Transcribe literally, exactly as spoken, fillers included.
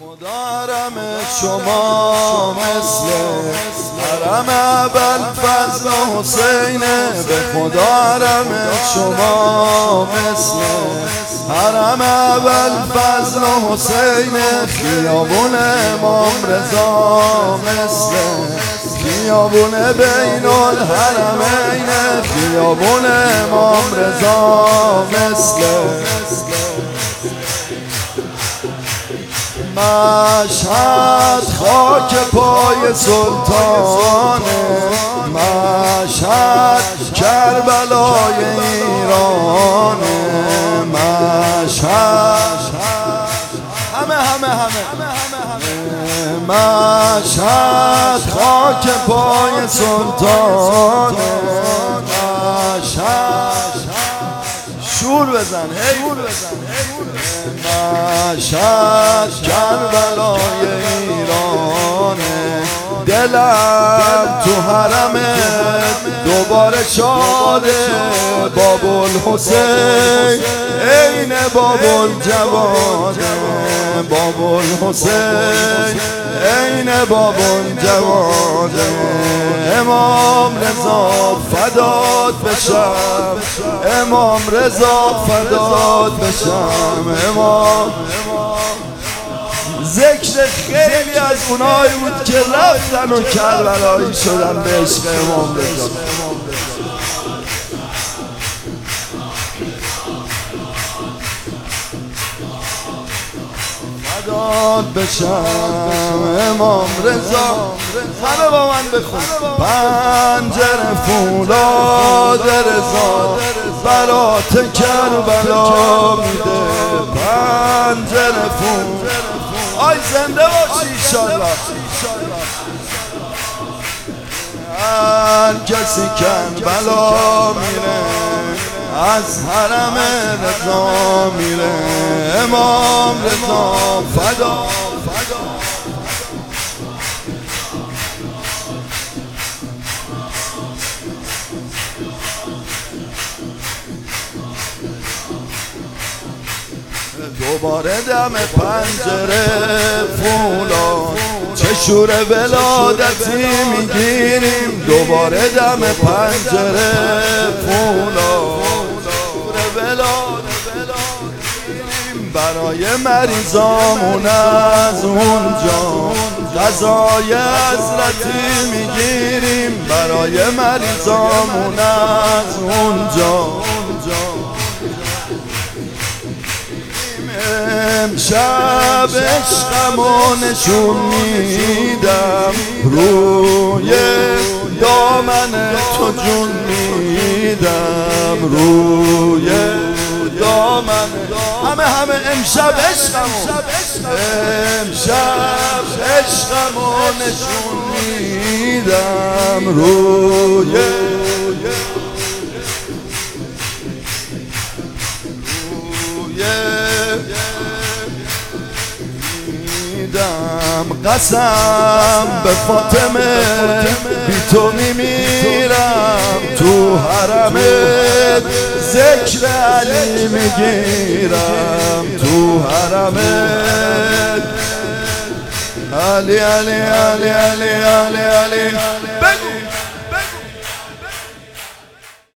خدا حرم شما مثل حرم ابوالفضل حسین، به خدا حرم شما مثل حرم ابوالفضل حسین، خیابون امام رضا مثل خیابون بین الحرمین، خیابون امام رضا مثل مشهد خاک پای سلطان، مشهد کربلای ایران، مشهد همه همه همه مشهد خاک پای سلطان، مشهد شور بزن شور بزن مشهد کربلای ایرانه، دلم تو حرمت دوباره شاده، باب الحسین عین باب الجواده، باب الحسین عین باب الجواده، امام رضا فدات بشم، امام رضا فدات بشم، امام ذکر خیلی از اونایی بود که رفتن و کربلایی شدن به عشق امام رضا. فدات بشم امام رضا، همه با من بخون. پنجره فولاد رضا برات کربلا میده، پنجره فولاد آی زنده باشی ایشالله. هر کسی کربلا میره از حرم رضا میره، امام رضا فدا فدا. دوباره دم پنجره فولاد، چه شور ولادتی میگیریم، دوباره دم پنجره فولاد، شور ولادتی برای مریضامون از اونجا، غذای حضرتی میگیریم برای مریضامون از اونجا. امشب عشقمو نشون میدم، روی دامن تو جون میدم، روی دامن همه همه امشب عشقمو امشب عشقمو نشون میدم، روی قسم به فاطمه بی تو میمیرم، تو حرمت ذکر علی میگیرم، تو حرمت علی علی علی علی علی علی